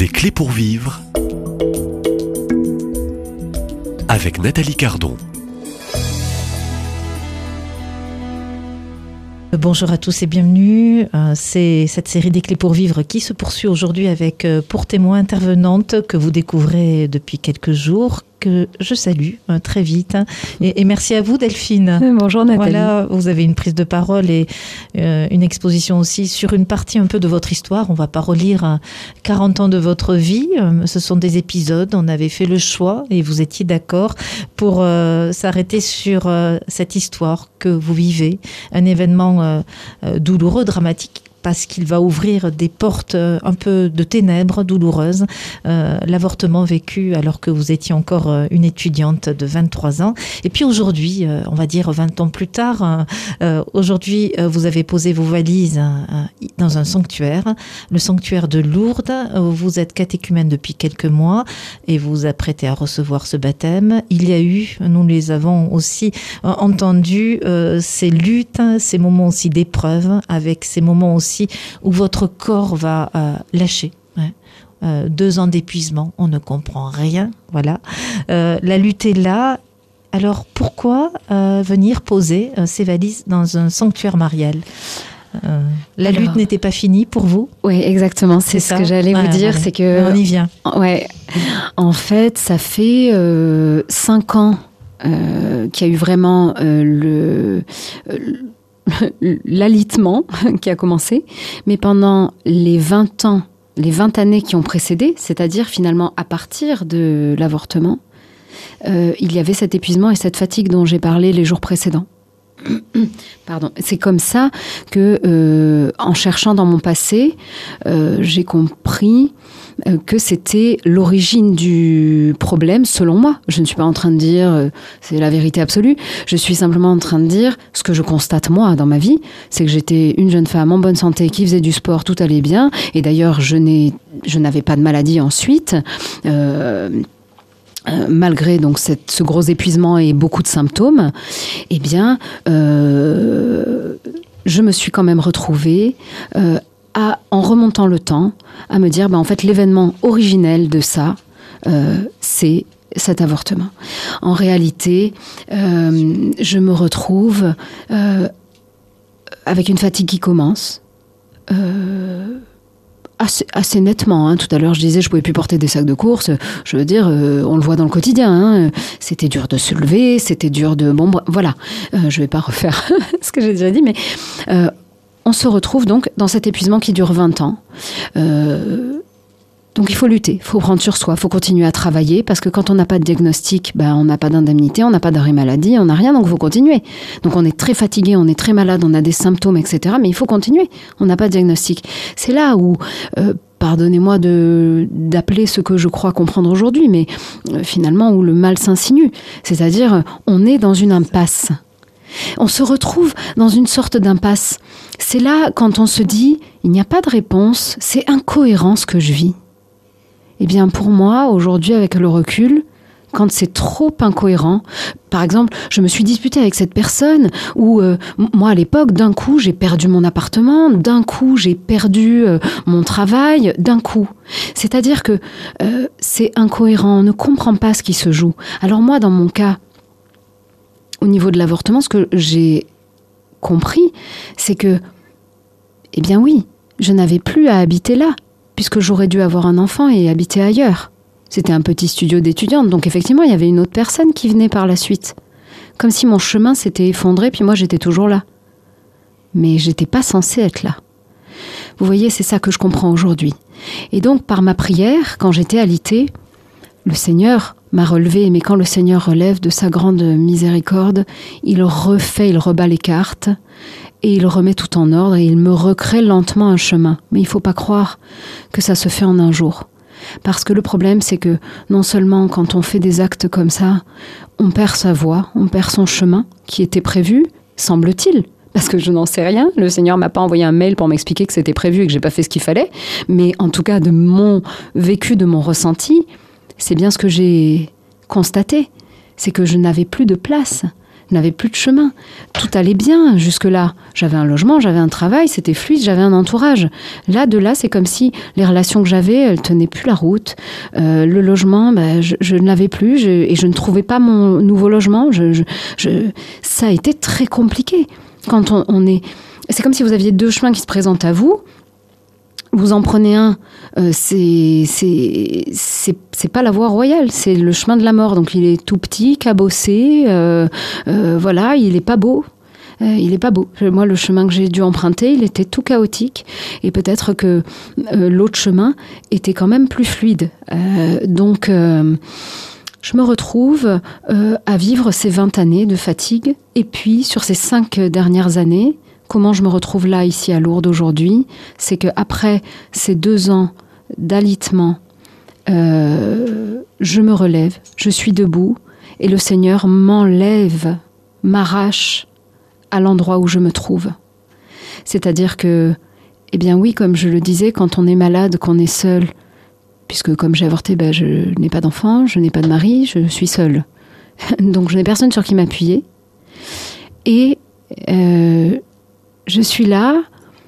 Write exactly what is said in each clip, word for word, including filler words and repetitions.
Des clés pour vivre avec Nathalie Cardon. Bonjour à tous et bienvenue. C'est cette série des clés pour vivre qui se poursuit aujourd'hui avec pour témoin intervenante que vous découvrez depuis quelques jours, que je salue très vite. Et, et merci à vous Delphine. Bonjour Nathalie. Voilà, vous avez une prise de parole et euh, une exposition aussi sur une partie un peu de votre histoire. On ne va pas relire quarante ans de votre vie. Ce sont des épisodes. On avait fait le choix et vous étiez d'accord pour euh, s'arrêter sur euh, cette histoire que vous vivez. Un événement euh, euh, douloureux, dramatique, parce qu'il va ouvrir des portes un peu de ténèbres douloureuses. Euh, l'avortement vécu alors que vous étiez encore une étudiante de vingt-trois ans. Et puis aujourd'hui, euh, on va dire vingt ans plus tard, euh, aujourd'hui, euh, vous avez posé vos valises euh, dans un sanctuaire, le sanctuaire de Lourdes. Vous êtes catéchumène depuis quelques mois et vous vous apprêtez à recevoir ce baptême. Il y a eu, nous les avons aussi euh, entendus, euh, ces luttes, ces moments aussi d'épreuve, avec ces moments aussi où votre corps va euh, lâcher. Hein. Euh, deux ans d'épuisement, on ne comprend rien. Voilà. Euh, la lutte est là. Alors pourquoi euh, venir poser euh, ces valises dans un sanctuaire marial ? Euh, la Alors, lutte n'était pas finie pour vous ? Oui, exactement. C'est, c'est ce que j'allais ouais, vous dire. Allez, c'est que on y vient. Ouais. En fait, ça fait euh, cinq ans euh, qu'il y a eu vraiment euh, le... Euh, l'alitement qui a commencé, mais pendant les vingt ans, les vingt années qui ont précédé, c'est-à-dire finalement à partir de l'avortement, euh, il y avait cet épuisement et cette fatigue dont j'ai parlé les jours précédents. Pardon. C'est comme ça que, euh, en cherchant dans mon passé, euh, j'ai compris euh, que c'était l'origine du problème, selon moi. Je ne suis pas en train de dire euh, c'est la vérité absolue. Je suis simplement en train de dire ce que je constate moi dans ma vie, c'est que j'étais une jeune femme en bonne santé qui faisait du sport, tout allait bien. Et d'ailleurs, je n'ai, je n'avais pas de maladie ensuite. Euh, Euh, malgré donc cette, ce gros épuisement et beaucoup de symptômes, eh bien, euh, je me suis quand même retrouvée, euh, à, en remontant le temps, à me dire, ben, en fait, l'événement originel de ça, euh, c'est cet avortement. En réalité, euh, je me retrouve euh, avec une fatigue qui commence. Euh, Assez, assez nettement. Hein. Tout à l'heure, je disais, je pouvais plus porter des sacs de course. Je veux dire, euh, on le voit dans le quotidien. Hein. C'était dur de se lever, c'était dur de... Bon, voilà. Euh, je vais pas refaire ce que j'ai déjà dit, mais euh, on se retrouve donc dans cet épuisement qui dure vingt ans. Euh, donc, il faut lutter, il faut prendre sur soi, il faut continuer à travailler, parce que quand on n'a pas de diagnostic, ben, on n'a pas d'indemnité, on n'a pas d'arrêt maladie, on n'a rien, donc il faut continuer. Donc, on est très fatigué, on est très malade, on a des symptômes, et cetera, mais il faut continuer. On n'a pas de diagnostic. C'est là où, euh, pardonnez-moi de, d'appeler ce que je crois comprendre aujourd'hui, mais euh, finalement, où le mal s'insinue. C'est-à-dire, on est dans une impasse. On se retrouve dans une sorte d'impasse. C'est là, quand on se dit, il n'y a pas de réponse, c'est incohérent ce que je vis. Eh bien, pour moi, aujourd'hui, avec le recul, quand c'est trop incohérent, par exemple, je me suis disputée avec cette personne où, euh, moi, à l'époque, d'un coup, j'ai perdu mon appartement, d'un coup, j'ai perdu euh, mon travail, d'un coup. C'est-à-dire que euh, c'est incohérent, on ne comprend pas ce qui se joue. Alors moi, dans mon cas, au niveau de l'avortement, ce que j'ai compris, c'est que, eh bien oui, je n'avais plus à habiter là, puisque j'aurais dû avoir un enfant et habiter ailleurs. C'était un petit studio d'étudiante, donc effectivement, il y avait une autre personne qui venait par la suite. Comme si mon chemin s'était effondré, puis moi, j'étais toujours là. Mais j'étais pas censée être là. Vous voyez, c'est ça que je comprends aujourd'hui. Et donc, par ma prière, quand j'étais alitée, le Seigneur m'a relevée, mais quand le Seigneur relève de sa grande miséricorde, il refait, il rebat les cartes, et il remet tout en ordre, et il me recrée lentement un chemin. Mais il ne faut pas croire que ça se fait en un jour. Parce que le problème, c'est que non seulement quand on fait des actes comme ça, on perd sa voie, on perd son chemin, qui était prévu, semble-t-il. Parce que je n'en sais rien. Le Seigneur m'a pas envoyé un mail pour m'expliquer que c'était prévu et que j'ai pas fait ce qu'il fallait. Mais en tout cas, de mon vécu, de mon ressenti, c'est bien ce que j'ai constaté. C'est que je n'avais plus de place. Je n'avais plus de chemin. Tout allait bien jusque-là. J'avais un logement, j'avais un travail, c'était fluide, j'avais un entourage. Là, de là, c'est comme si les relations que j'avais, elles tenaient plus la route. Euh, le logement, bah, je, je ne l'avais plus je, et je ne trouvais pas mon nouveau logement. Je, je, je, ça a été très compliqué. Quand on, on est... C'est comme si vous aviez deux chemins qui se présentent à vous. Vous en prenez un, euh, c'est, c'est, c'est, c'est pas la voie royale, c'est le chemin de la mort. Donc il est tout petit, cabossé, euh, euh, voilà, il est pas beau. Euh, il est pas beau. Moi, le chemin que j'ai dû emprunter, il était tout chaotique. Et peut-être que euh, l'autre chemin était quand même plus fluide. Euh, donc, euh, je me retrouve euh, à vivre ces vingt années de fatigue. Et puis, sur ces cinq dernières années, comment je me retrouve là, ici à Lourdes aujourd'hui, c'est qu'après ces deux ans d'alitement, euh, je me relève, je suis debout, et le Seigneur m'enlève, m'arrache à l'endroit où je me trouve. C'est-à-dire que, eh bien oui, comme je le disais, quand on est malade, qu'on est seul, puisque comme j'ai avorté, ben, je n'ai pas d'enfant, je n'ai pas de mari, je suis seule. Donc je n'ai personne sur qui m'appuyer. Et... Euh, Je suis là,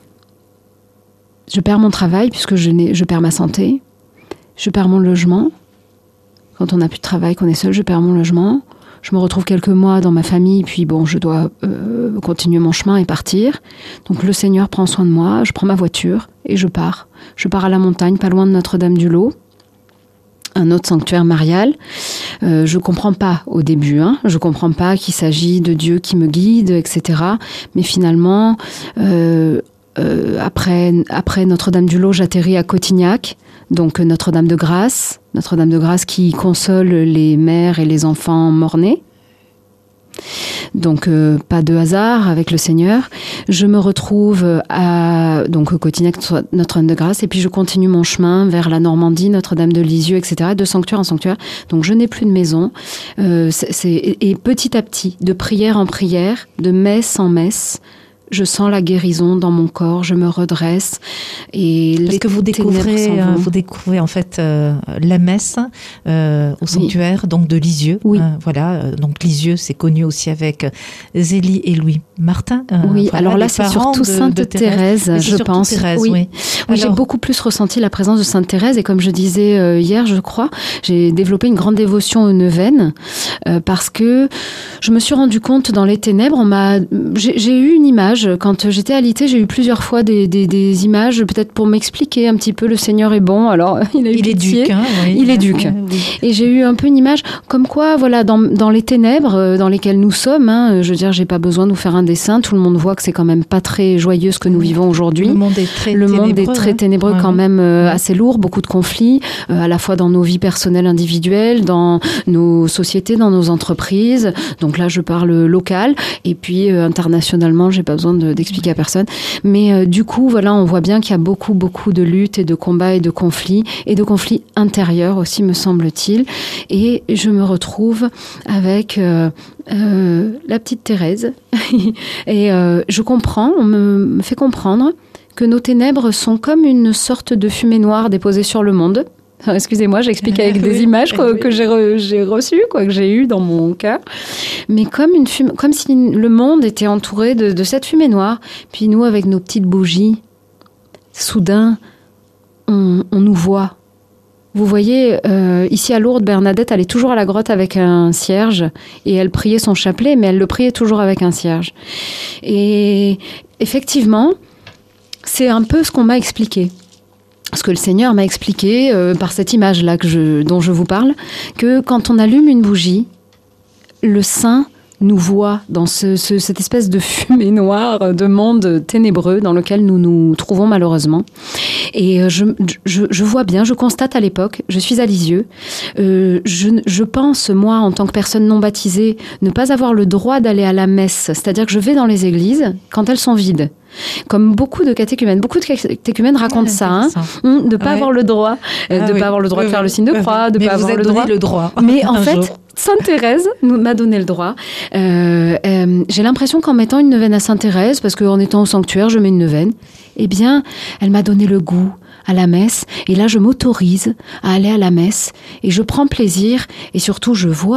je perds mon travail puisque je, n'ai, je perds ma santé, je perds mon logement. Quand on n'a plus de travail, qu'on est seul, je perds mon logement. Je me retrouve quelques mois dans ma famille, puis bon, je dois euh, continuer mon chemin et partir. Donc le Seigneur prend soin de moi, je prends ma voiture et je pars. Je pars à la montagne, pas loin de Notre-Dame-du-Lot, un autre sanctuaire marial. Euh, je comprends pas au début, hein. Je comprends pas qu'il s'agit de Dieu qui me guide, et cetera. Mais finalement, euh, euh, après, après Notre-Dame-du-Lot, j'atterris à Cotignac, donc Notre-Dame de Grâce, Notre-Dame de Grâce qui console les mères et les enfants morts-nés. Donc euh, pas de hasard avec le Seigneur. Je me retrouve à donc Cotignac, Notre-Dame de Grâce, et puis je continue mon chemin vers la Normandie, Notre-Dame de Lisieux, et cetera. De sanctuaire en sanctuaire. Donc je n'ai plus de maison. Euh, c'est, c'est, et petit à petit, de prière en prière, de messe en messe, je sens la guérison dans mon corps, je me redresse. Et Parce les que vous découvrez, euh, vous découvrez en fait euh, la messe euh, au sanctuaire, oui. Donc de Lisieux. Oui. Euh, voilà, donc Lisieux, c'est connu aussi avec Zélie et Louis Martin. Euh, oui, voilà, alors là, c'est surtout de, Sainte de Thérèse, Thérèse je pense. Thérèse, oui. oui. Oui, j'ai beaucoup plus ressenti la présence de Sainte Thérèse, et comme je disais euh, hier, je crois, j'ai développé une grande dévotion aux neuvaines euh, parce que je me suis rendu compte dans les ténèbres, on m'a, j'ai, j'ai eu une image. Quand j'étais alitée, j'ai eu plusieurs fois des, des, des images, peut-être pour m'expliquer un petit peu, le Seigneur est bon, alors il a eu il pitié. Est duc, hein, oui. Il est duc. Oui. Et j'ai eu un peu une image comme quoi, voilà, dans, dans les ténèbres dans lesquelles nous sommes, hein, je veux dire, j'ai pas besoin de vous faire un dessin, tout le monde voit que c'est quand même pas très joyeux ce que nous vivons aujourd'hui. Le monde est très le ténébreux. Monde est très ténébreux hein. quand ouais. même, euh, assez lourd, beaucoup de conflits, euh, à la fois dans nos vies personnelles individuelles, dans nos sociétés, dans nos entreprises. Donc là, je parle local, et puis euh, internationalement, j'ai pas besoin de, d'expliquer à personne. Mais euh, du coup, voilà, on voit bien qu'il y a beaucoup, beaucoup de luttes et de combats et de conflits, et de conflits intérieurs aussi, me semble-t-il. Et je me retrouve avec euh, euh, la petite Thérèse. Et euh, je comprends, on me, me fait comprendre que nos ténèbres sont comme une sorte de fumée noire déposée sur le monde. Alors, excusez-moi, j'explique avec des oui, images que, oui. que j'ai, re, j'ai reçues, quoi, que j'ai eues dans mon cœur. Mais comme, une fumée, comme si le monde était entouré de, de cette fumée noire. Puis nous, avec nos petites bougies, soudain, on, on nous voit. Vous voyez, euh, ici à Lourdes, Bernadette allait toujours à la grotte avec un cierge et elle priait son chapelet, mais elle le priait toujours avec un cierge. Et effectivement, c'est un peu ce qu'on m'a expliqué. Ce que le Seigneur m'a expliqué euh, par cette image-là que je, dont je vous parle, que quand on allume une bougie, le Saint nous voit dans ce, ce, cette espèce de fumée noire, de monde ténébreux dans lequel nous nous trouvons malheureusement. Et je, je, je vois bien, je constate à l'époque, je suis à Lisieux, euh, je, je pense, moi, en tant que personne non baptisée, ne pas avoir le droit d'aller à la messe. C'est-à-dire que je vais dans les églises quand elles sont vides. Comme beaucoup de catéchumènes. Beaucoup de catéchumènes racontent ouais, ça, hein, de ne pas ouais. avoir le droit, euh, ah, de ne oui. pas avoir le droit de faire le signe de croix, de ne pas avoir le droit. le droit. Mais en fait, jour. Sainte Thérèse m'a donné le droit. Euh, euh, j'ai l'impression qu'en mettant une neuvaine à Sainte Thérèse, parce qu'en étant au sanctuaire, je mets une neuvaine, eh bien, elle m'a donné le goût à la messe. Et là, je m'autorise à aller à la messe et je prends plaisir et surtout, je vois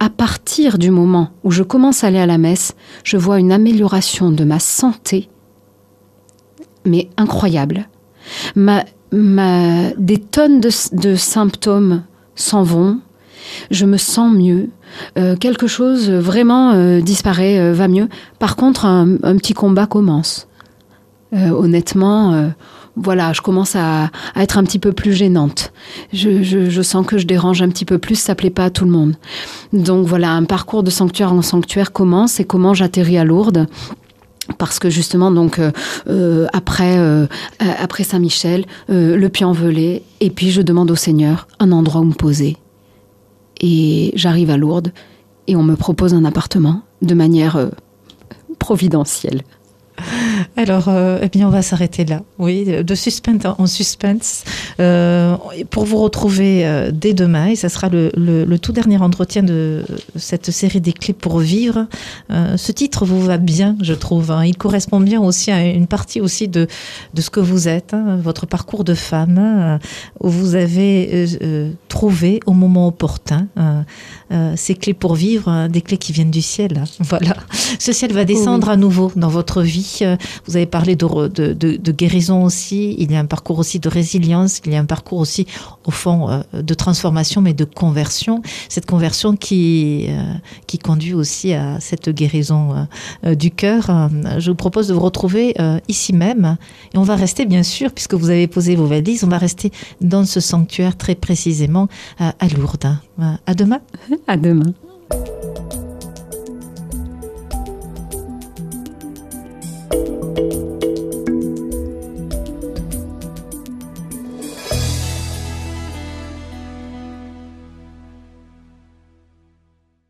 à partir du moment où je commence à aller à la messe, je vois une amélioration de ma santé, mais incroyable. Ma, ma, des tonnes de, de symptômes s'en vont. Je me sens mieux. Euh, quelque chose vraiment euh, disparaît, euh, va mieux. Par contre, un, un petit combat commence. Euh, honnêtement, euh, voilà, je commence à, à être un petit peu plus gênante. Je, je, je sens que je dérange un petit peu plus, ça plaît pas à tout le monde. Donc voilà, un parcours de sanctuaire en sanctuaire commence et comment j'atterris à Lourdes. Parce que justement, donc euh, après, euh, après Saint-Michel, euh, le Puy-en-Velay, et puis je demande au Seigneur un endroit où me poser. Et j'arrive à Lourdes et on me propose un appartement de manière euh, providentielle. Alors, euh, eh bien, on va s'arrêter là. Oui, de suspense en suspense, euh, pour vous retrouver euh, dès demain, et ça sera le, le, le tout dernier entretien de cette série des clés pour vivre. Euh, ce titre vous va bien, je trouve. Hein. Il correspond bien aussi à une partie aussi de de ce que vous êtes, hein, votre parcours de femme, hein, où vous avez euh, euh, trouvé au moment opportun euh, euh, ces clés pour vivre, hein, des clés qui viennent du ciel. Hein. Voilà, ce ciel va descendre oui. à nouveau dans votre vie. Vous avez parlé de, de, de, de guérison aussi, il y a un parcours aussi de résilience, il y a un parcours aussi, au fond, euh, de transformation, mais de conversion. Cette conversion qui, euh, qui conduit aussi à cette guérison euh, du cœur. Je vous propose de vous retrouver euh, ici même, et on va rester, bien sûr, puisque vous avez posé vos valises, on va rester dans ce sanctuaire très précisément à, à Lourdes. À demain. À demain.